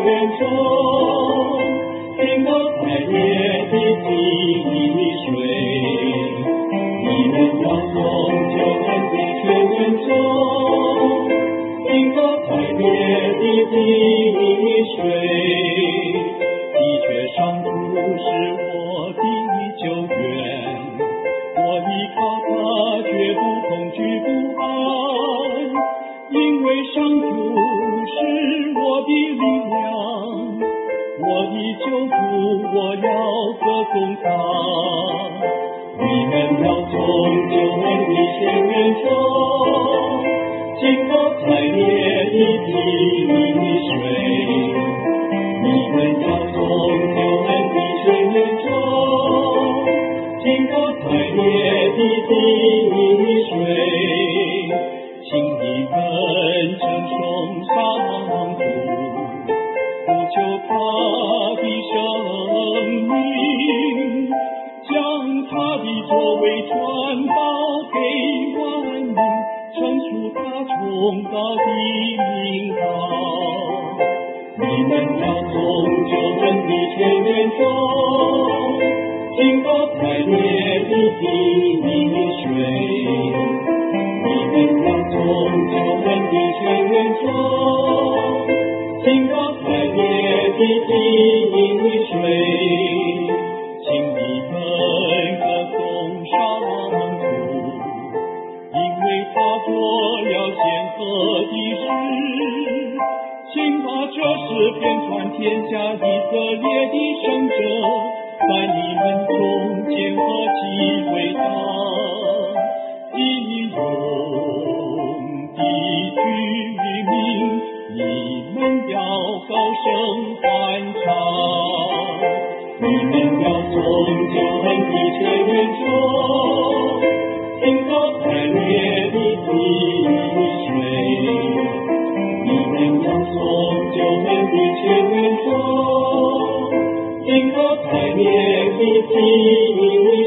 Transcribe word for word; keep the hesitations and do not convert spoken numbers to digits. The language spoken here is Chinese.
远中，经过太烈的溪水，你们要从救恩的泉源中，经过太烈的溪水，的确上主是我的救援，我依靠他绝不恐惧不安，因为上主是我的力量，我的救主，我要歌颂他。你们要从救恩的泉源中，经过太烈的溪水，你们要从救恩的泉源中，经过太烈的溪水，请你们称颂上主，呼求他的生命，将他的作为传报给万民，称述他崇高的名号。你们要从救恩的泉源中，经过太烈的溪水，你们要从救恩的泉源中，经过太烈的溪水，请你们歌颂上主，因为他做了显赫的事，请把这诗篇传天下以色列的圣者，在你们中间何其伟大！义勇的居民，你们要高声欢唱，你们要从救恩的泉源中，经过太烈的溪水，你们要从救恩的泉源中，经过太烈的溪